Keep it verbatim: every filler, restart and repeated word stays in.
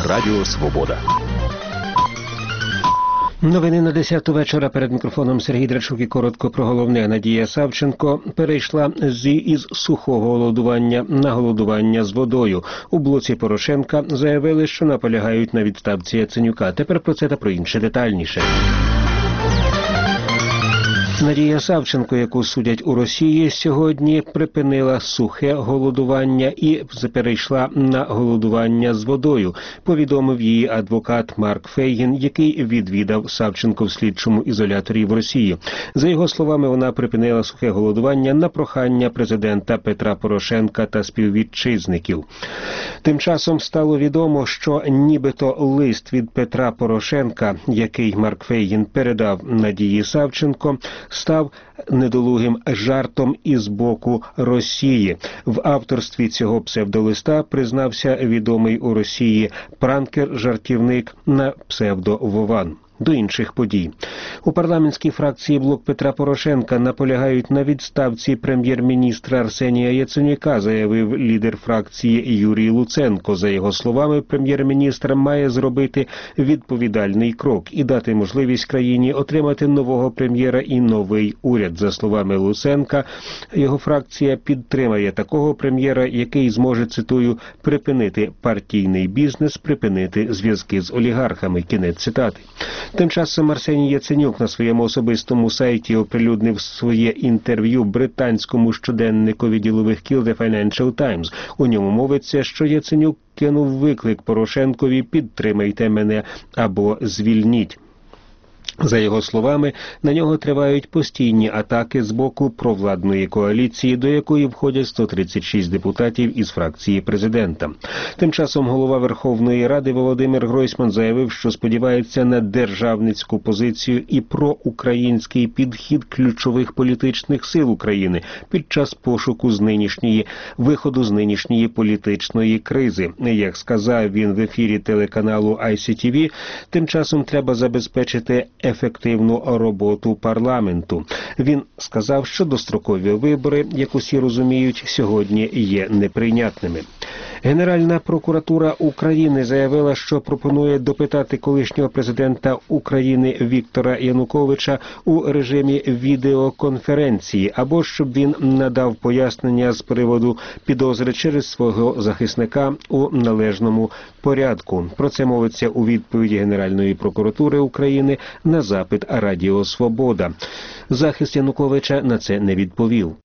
Радіо Свобода. Новини на десяту вечора. Перед мікрофоном Сергій Драчук і коротко про головне. Надія Савченко перейшла з із сухого голодування на голодування з водою. У блоці Порошенка заявили, що наполягають на відставці Яценюка. Тепер про це та про інше детальніше. Надія Савченко, яку судять у Росії, сьогодні припинила сухе голодування і перейшла на голодування з водою, повідомив її адвокат Марк Фейгін, який відвідав Савченко в слідчому ізоляторі в Росії. За його словами, вона припинила сухе голодування на прохання президента Петра Порошенка та співвітчизників. Тим часом стало відомо, що нібито лист від Петра Порошенка, який Марк Фейгін передав Надії Савченко, став недолугим жартом із боку Росії. В авторстві цього псевдолиста признався відомий у Росії пранкер-жартівник на псевдо Вован. До інших подій. У парламентській фракції «Блок Петра Порошенка» наполягають на відставці прем'єр-міністра Арсенія Яценюка, заявив лідер фракції Юрій Луценко. За його словами, прем'єр-міністр має зробити відповідальний крок і дати можливість країні отримати нового прем'єра і новий уряд. За словами Луценка, його фракція підтримає такого прем'єра, який зможе, цитую, припинити партійний бізнес, припинити зв'язки з олігархами. Кінець цитати. Тим часом Арсеній Яценюк на своєму особистому сайті оприлюднив своє інтерв'ю британському щоденникові ділових кіл The Financial Times. У ньому мовиться, що Яценюк кинув виклик Порошенкові «підтримайте мене або звільніть». За його словами, на нього тривають постійні атаки з боку провладної коаліції, до якої входять сто тридцять шість депутатів із фракції президента. Тим часом голова Верховної Ради Володимир Гройсман заявив, що сподівається на державницьку позицію і проукраїнський підхід ключових політичних сил України під час пошуку з нинішньої, виходу з нинішньої політичної кризи. Як сказав він в ефірі телеканалу ай сі ті ві, тим часом треба забезпечити ефективну роботу парламенту. Він сказав, що дострокові вибори, як усі розуміють, сьогодні є неприйнятними. Генеральна прокуратура України заявила, що пропонує допитати колишнього президента України Віктора Януковича у режимі відеоконференції, або щоб він надав пояснення з приводу підозри через свого захисника у належному порядку. Про це мовиться у відповіді Генеральної прокуратури України на запит Радіо Свобода. Захист Януковича на це не відповів.